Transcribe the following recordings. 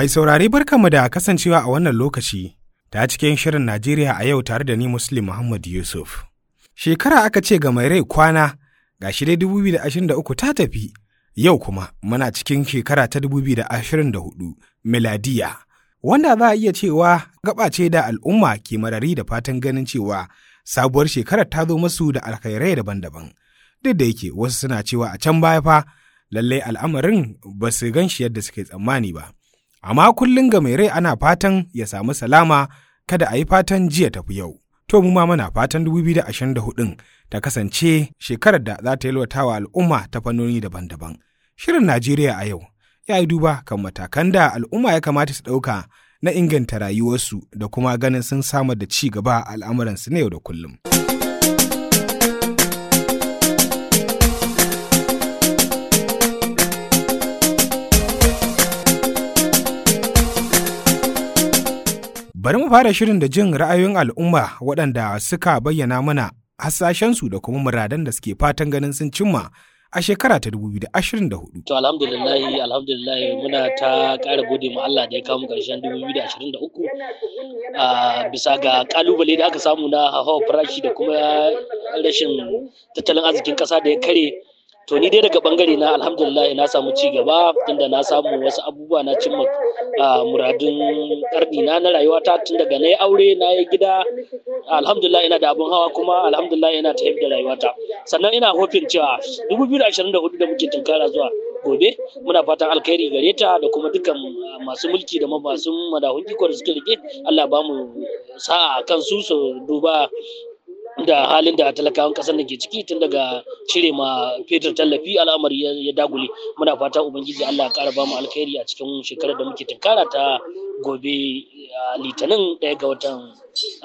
Mai saurare barkanmu da kasancewa a wannan lokaci ta cikin shirin Najeriya a yau tare da ni Muslim Muhammad Yusuf. Shekara aka ce ga mai rai kwana, ga shi dai 2023 ta tafi, yau kuma muna cikin shekara ta 2024 miladiya. Wanda za a iya cewa gaba ce da al'umma ke marari da fatan ganin cewa sabuwar shekarar ta zo masu da alkhairai daban-daban. Duk da yake wasu suna cewa a can baya fa lallai al'amarin ba su gan shi yadda suke tsammani ba. Amma kullum ga mai rai ana fatan ya samu salama, kada a yi fatan jiya tafi yau. To mu ma muna fatan 2024 ta kasance shekarar da za ta yalwata wa al'umma ta fannoni daban-daban. Shirin Najeriya a yau ya yi duba kan matakan da al'umma ya kamata su ɗauka na inganta rayuwarsu da kuma ganin sun samar da ci gaba a al'amuransu na yau da kullum. Bari mu fara shirin da jin ra'ayoyin al'umma waɗanda suka bayyana mana hasashensu da kuma muradan da suke fatan ganin sun cimma a shekara ta 2024. To alhamdulillah muna ta ƙara gode ma Allah da ya kawo mu ƙarshen 2023 bisa ga ƙalubale da aka samu na hawa farashi da kuma rashin tattalin arzikin ƙasa da ya kare. To ni dai daga bangare na alhamdulillah na samu ci gaba tunda na samu wasu abubuwa na cimma muradun karni na rayuwata tun daga na yi aure na yi gida alhamdulillah ina da abun hawa kuma alhamdulillah ina ta da rayuwata. Sannan ina hopin cewa 2024 da muke tunkara zuwa gobe muna fatan alkhairi gare ta da kuma dukkan masu mulki da masu madahun iko da suke rike Allah ba mu sa'a kan su duba da halin da talakawan kasar da ke ciki tun daga cire ma fetur tallafi al'amari ya dagule. Muna fata ubangiji Allah ya ƙara ba mu alkhairi a cikin shekarar da muke tunkara ta gobe litinin 1 ga watan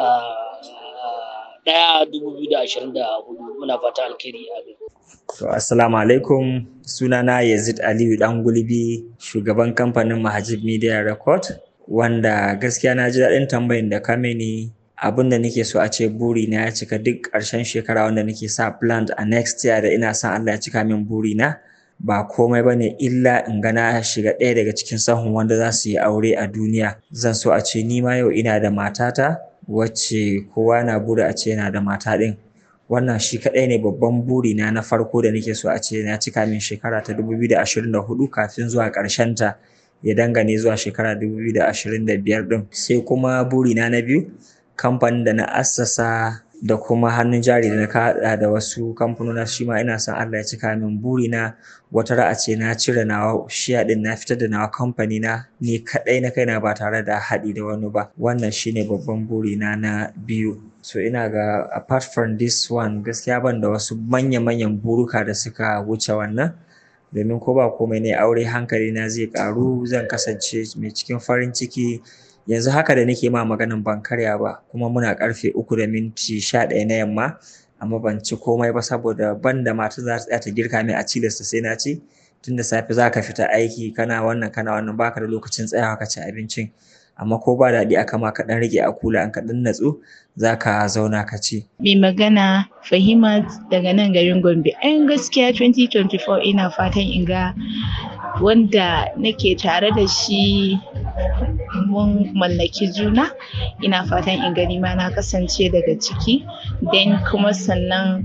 2024 muna fata alkhairi amin. To assalamu alaikum, sunana Yazid Aliyu Dan Gulbi, shugaban kamfanin Mahajib Media Record, wanda gaskiya na ji daɗin tambayin da ka mini. Abin da nake so a ce buri na ya cika duk ƙarshen shekara wanda nake sa plan a next year da ina son Allah ya cika min buri na ba komai bane illa in ga na shiga ɗaya daga cikin sahun wanda za su yi aure a duniya. Zan so a ce ni ma yau ina da matata wacce kowa na buri a ce yana da mata ɗin. Wannan shi kaɗai ne babban buri na farko da nake so a ce na cika min shekara ta 2024 kafin zuwa ƙarshen ta ya dangane zuwa shekara 2025 ɗin. Sai kuma buri na biyu, kamfanin da na assasa da kuma hannun jari da na kaɗa da wasu kamfanona shi ma ina son Allah ya cika min burina wata ra'a ce na cire nawa shiya din na fitar da nawa kamfani na ni kadai na kaina ba tare da haɗi da wani ba. Wannan shine babban burina na biyu. So ina ga apart from this one gaskiya ban da wasu manya-manyan buruka da suka wuce wannan, domin ko ba komai ne aure hankali na zai karu, zan kasance mai cikin farin ciki. Yanzu haka da nake ma maganin ban karya ba kuma muna karfe 3:11 na yamma amma ban ci komai ba saboda ban da mata za ta girka mai a cilasta sai na ci. Tun da safe za ka fita aiki kana wannan baka da lokacin tsayawa ka ci abincin, amma ko ba daɗi aka ma ka ɗan rage a kula an ka ɗan natsu za ka zauna ka ci. Mai magana Fahimat daga nan garin Gombe. Gaskiya 2024 ina fatan in ga wanda nake tare da shi mun mallaki juna, ina fatan in gani ma na kasance daga ciki, then kuma sannan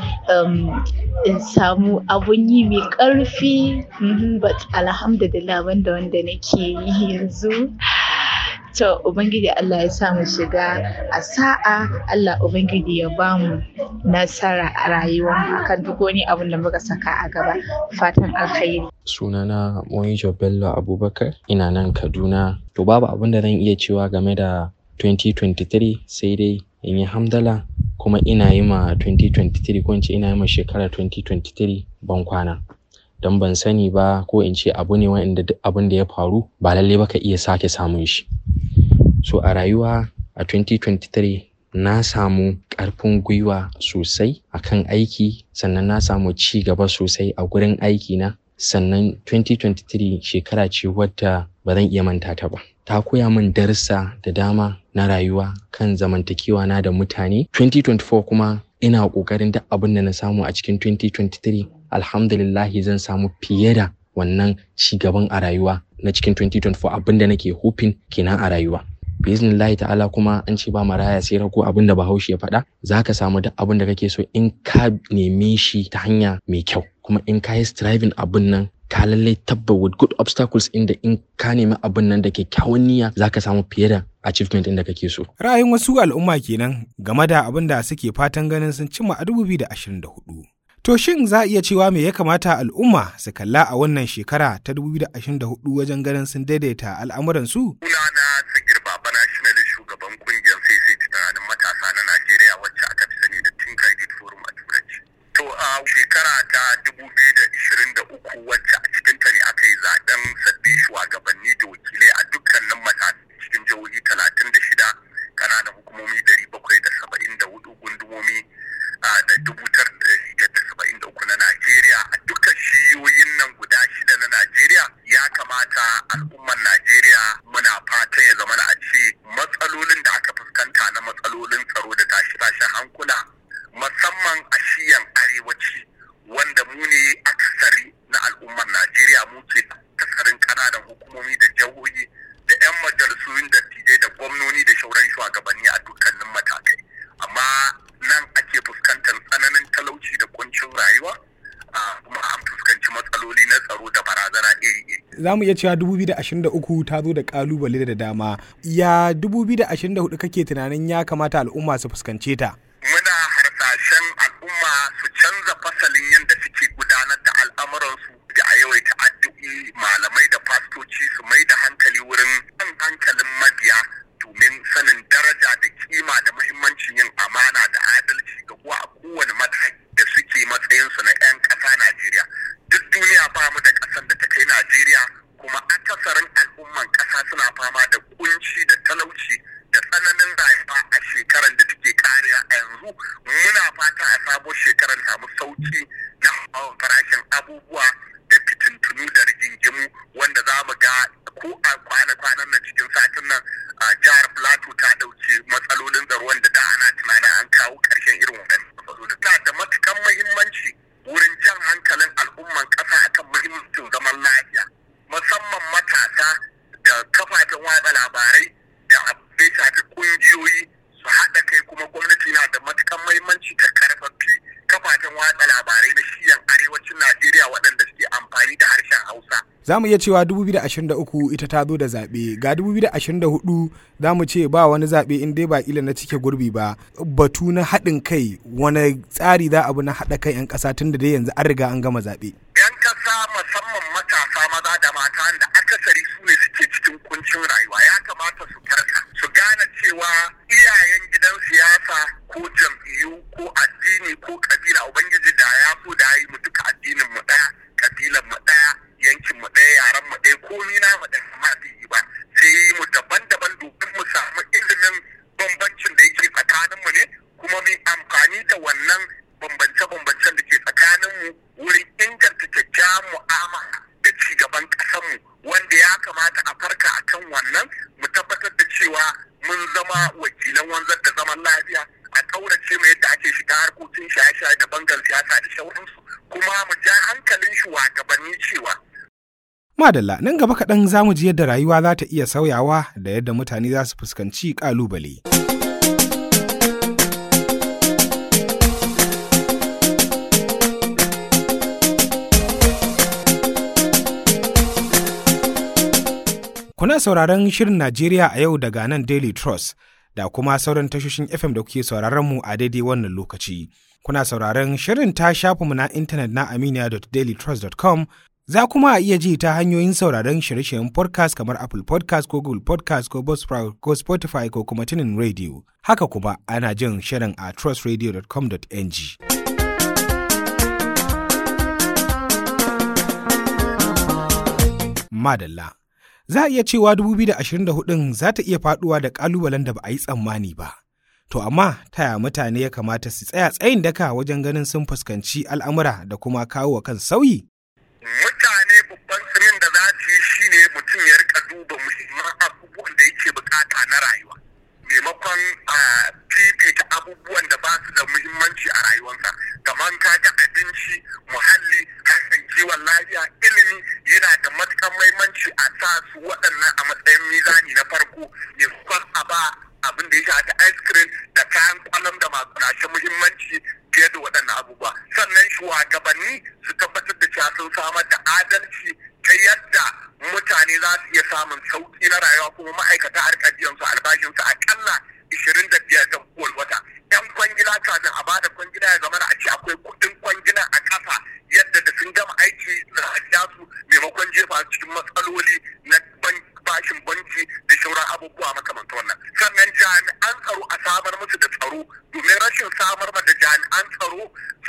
in samu abun yi mai ƙarfi, but alhamdulillah wanda nake yi yanzu. To Ubangiji Allah ya sa mu shiga a sa'a, Allah Ubangiji ya ba mu nasara a rayuwa akan duk wani abun da muka saka a gaba. Fatan alkhairi. Sunana Moijo Bello Abubakar, ina nan Kaduna. To babu abin da zan iya cewa game da 2023 sai dai in yi hamdala, kuma ina yi ma 2023 ko in ce ina yi ma shekarar 2023 ban kwana. Don ban sani ba ko in ce abu ne wanda duk abin da ya faru ba lalle ba ka iya sake samun shi. So a rayuwa a 2023 na samu ƙarfin gwiwa sosai akan aiki, sannan na samu ci gaba sosai a gurin aiki na. Sannan 2023 shekara ce wadda ba zan iya manta ta ba. Ta koya min darussa da dama na rayuwa kan zamantakewa na da mutane. 2024 kuma ina ƙoƙarin duk abin da na samu a cikin 2023 alhamdulillah zan samu fiye da wannan ci gaban a rayuwa na cikin 2024 abinda nake hoping kenan a rayuwa. Biznillahi ta'ala kuma an ce ba maraya sai rago abinda Bahaushe ya faɗa, zaka samu duk abinda kake so in ka neme shi ta hanya mai kyau, kuma in ka yi striving abin nan ka lallai tabba with good obstacles inda in ka nemi abin nan da kyakkyawan niyya zaka samu fiye da achievement inda kake so. Ra'ayin wasu al'umma kenan game da abin da suke fatan ganin sun cimma a 2024. To shin za a iya cewa me ya kamata al'umma su kalla a wannan shekara ta 2024 wajen ganin sun daidaita al'amuran su? Sunana Sagir Babana shine da shugaban kungiyar sai tunanin matasa na Najeriya wacce aka fi sani da Think Credit Forum a Turanci. To a shekara ta 2023 wacce a cikin ta ne aka yi zaben sabbin shugabanni da wakilai a dukkanin matasan cikin jihohi 36, kananan hukumomi 774, gundumomi da 1973 na Najeriya. A dukkan shiyoyin nan guda 6 na Najeriya ya kamata al'ummar Najeriya muna fatan ya zama a ce matsalolin da aka fuskanta na matsalolin tsaro da tashe-tashen hankula musamman a shiyan arewaci wanda mu ne akasari na al'ummar Najeriya, mu ke akasarin kananan hukumomi da jihohi da 'yan majalisun dattijai da gwamnoni da shauran shugabanni a dukkanin matakai. Amma nan ake fuskantar tsananin talauci da kuncin rayuwa, kuma an fuskanci matsaloli na tsaro da barazana iri-iri. Za mu iya cewa 2023 ta zo da kalubale da dama. Ya 2024 kake tunanin ya kamata al'umma su fuskance ta? Muna harsashen al'umma su canza fasalin yadda suke gudanar da al'amuransu da a yawaita addu'i, malamai da fastoci su mai da hankali wurin kan hankalin mabiya domin sanin daraja da kima da muhimmancin yin amana da adalci ga kuwa a kowane mataki da suke matsayinsu na 'yan ƙasa Najeriya. Duk duniya ba mu da ƙasar da ta kai Najeriya, kuma akasarin al'umman ƙasa suna fama da kunci da talauci da tsananin rayuwa a shekarar da take kariya a yanzu. Muna fata a sabon shekarar samu sauki na hawan farashin abubuwa da fitintunu da rigingimu wanda za mu ga ko a kwanan nan cikin satin nan a jihar Plateau ta ɗauki matsalolin tsaro wanda da ana tunanin an kawo ƙarshen irin waɗannan matsalolin. Na da matukan muhimmanci wurin jan hankalin al'umman ƙasa akan muhimmancin zaman lafiya, musamman matasa da kafafen watsa labarai da abin shafi ƙungiyoyi su haɗa kai, kuma gwamnati na da matukan muhimmanci ta karfafi kafafen watsa labarai na shiyan arewacin Najeriya waɗanda suke amfani da harshen Hausa. Za mu iya cewa 2023 ita ta zo da zaɓe. Ga 2024 za mu ce ba wani zaɓe in dai ba ƙila na cike gurbi ba. Batu na haɗin kai, wani tsari za a bi na haɗa kai 'yan ƙasa tun da dai yanzu an riga an gama zaɓe. 'Yan ƙasa musamman matasa maza da mata da akasari su ne suke cikin kuncin rayuwa, ya kamata su farka su gane cewa iyayen gidan siyasa ko jam'iyyu ko addini ko kabila ubangiji da ya so da yi mu duka addinin mu ɗaya, kabilan mu ɗaya, yankin mu ɗaya, yaran mu ɗaya, komi na mu ɗaya, amma bai yi ba. Sai yi mu daban-daban domin mu samu ilimin bambancin da yake tsakanin mu ne, kuma mu amfani da wannan bambance-bambancen da ke tsakanin mu wurin inganta kyakkyawan mu'amala da ci gaban ƙasar mu, wanda ya kamata a farka akan wannan mu tabbatar da cewa mun zama wakilan wanzar da zaman lafiya, a ƙaurace mu yadda ake shiga harkokin shaye-shaye da bangar siyasa da sauransu, kuma mu ja hankalin shugabanni cewa Madalla, nan gaba kaɗan za mu ji yadda rayuwa za ta iya sauyawa da yadda mutane za su fuskanci ƙalubale. Kuna sauraron Shirin Najeriya a yau daga nan Daily Trust da kuma sauran tashoshin FM da kuke sauraron mu a daidai wannan lokaci. Kuna sauraron shirin ta shafinmu na intanet na aminiya.dailytrust.com. Za kuma a iya ji ta hanyoyin sauraron shirye-shiryen podcast kamar Apple podcast ko Google podcast ko Buzzsprout ko Spotify ko kuma Tunin Radio. Haka kuma ana jin shirin a trustradio.com.ng. Madalla. Za a iya cewa 2024 za ta iya faduwa da kalubalen da ba a yi tsammani ba. To amma taya mutane ya kamata su tsaya tsayin daka wajen ganin sun fuskanci al'amura da kuma kawo wa kan sauyi? Mutane babban sirrin da za su yi shi ne mutum ya rika duba muhimman abubuwan da yake bukata na rayuwa. Maimakon fifita abubuwan da ba su da muhimmanci a rayuwarsa. Kamar kaga abinci, muhalli, harkar kiwon lafiya, ilimi yana da matuƙar muhimmanci a sa muhimmanci fiye da waɗannan abubuwa. Sannan shugabanni su tabbatar da cewa sun samar da adalci ta yadda mutane za su iya samun sauƙi na rayuwa, kuma ma'aikata harkar biyan su albashinsu akalla 25 da kowane wata. 'Yan kwangila kafin a bada kwangila ya zama a ce akwai kuɗin kwangila a ƙasa yadda da sun gama aiki za a biya su maimakon jefa cikin matsaloli na bashin banki da shauran abubuwa makamantar wannan. Sannan jami'an tsaro a samar musu da tsaro, domin rashin samar da jami'an tsaro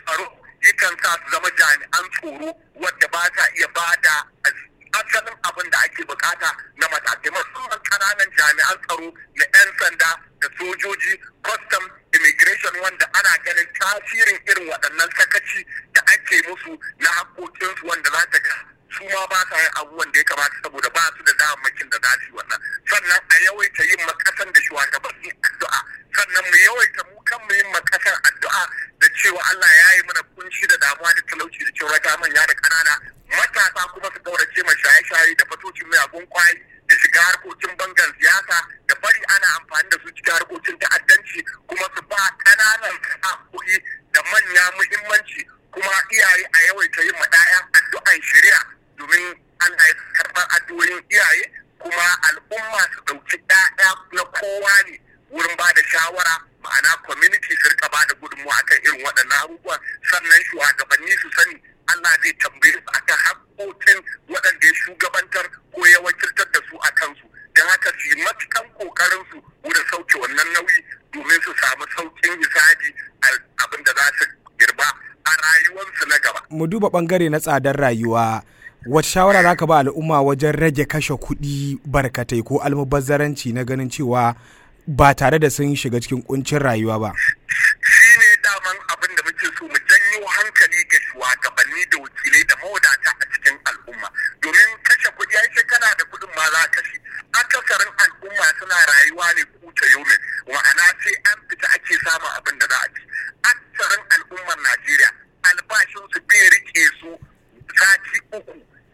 yakan sa su zama jami'an tsoro wadda ba ta iya bada asalin abin da ake bukata na matakai, musamman kananan jami'an tsaro na 'yan sanda da sojoji, custom, immigration, wanda ana ganin tasirin irin waɗannan sakaci da ake musu na haƙoƙinsu, wanda za ta ga su ma ba sa yin abubuwan da ya kamata saboda ba su da damammakin da za su yi wannan. Sannan a yawaita yin makasan da shugabanni addu'a, sannan mu yawaita mu kan mu yin makasan addu'a da cewa Allah ya yi mana kunshi da damuwa da talauci da cewa ta manya da ƙanana. Matasa kuma su kaurace ma shaye-shaye da fatocin miyagun kwayi da shiga harkokin bangan siyasa da bari ana amfani da su cikin harkokin ta'addanci, kuma su ba ƙananan sana'o'i da manya muhimmanci, kuma iyaye a yawaita yin ma 'ya'ya addu'an shari'a, domin Allah ya karɓar addu'o'in iyaye, kuma al'umma su ɗauki 'ya'ya na kowa ne wurin ba da shawara, ma'ana community su rika ba da gudunmawa akan irin waɗannan abubuwa. Sannan shugabanni su sani Allah zai tambaye su akan haƙƙoƙin waɗanda ya shugabantar ko ya wakiltar da su a kansu, don haka su yi matukan ƙoƙarin su wurin sauke wannan nauyi domin su samu sauƙin hisabi abin da za su girba a rayuwarsu na gaba. Mu duba ɓangare na tsadar rayuwa, wata shawara za ka ba al'umma wajen rage kashe kuɗi barkatai ko almubazzaranci na ganin cewa ba tare da sun shiga cikin ƙuncin rayuwa ba? Shi ne daman abin da muke so mu janyo hankali ga shugabanni da wakilai da mawadata a cikin al'umma, domin kashe kuɗi ai sai kana da kuɗin ma za ka shi. Akasarin al'umma suna rayuwa ne kuta yomi, ma'ana sai an fita ake samun abin da za a ci. Akasarin al'ummar Najeriya albashinsu bai rike su sati 3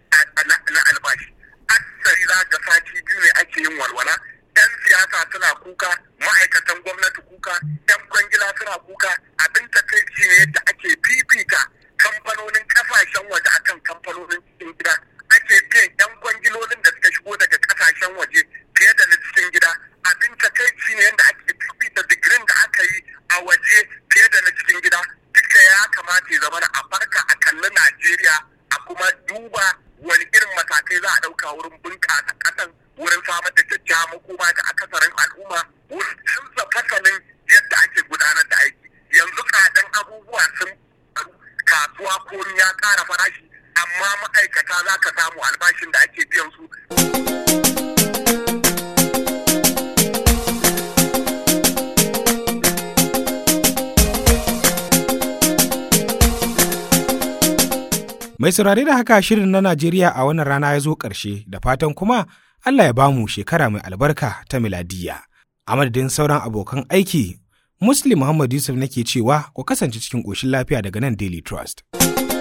na albashi. Akasari za ga sati 2 ne ake yin walwala. 'Yan siyasa suna kuka, ma'aikatan gwamnati kuka, 'yan kwangila suna kuka. Abin takaici ne yadda ake fifita kamfanonin kasashen waje akan kamfanonin cikin gida. Ake biyan 'yan kwangilolin da suka shigo daga kasashen waje fiye da na cikin gida. Abin takaici ne yadda ake fifita digirin da aka yi a waje fiye da na cikin gida. Duka ya kamata ya zama a farka a kalli Najeriya, a kuma duba wani irin matakai za a ɗauka wurin bunƙasa ƙasan, wurin samar da kyakkyawan makoma ga akasarin al'umma, wurin canza fasalin yadda ake gudanar da aiki. Yanzu tsadan abubuwa sun faru, kasuwa ko ya ƙara farashi, amma ma'aikata za ka samu albashin da ake biyan su. Mai saurare da haka shirin na Najeriya a wannan rana ya zo ƙarshe, da fatan kuma Allah ya bamu shekara mai albarka ta miladiyya. A madadin sauran abokan aiki, Muslim Muhammad Yusuf nake cewa ku kasance cikin ƙoshin lafiya daga nan Daily Trust.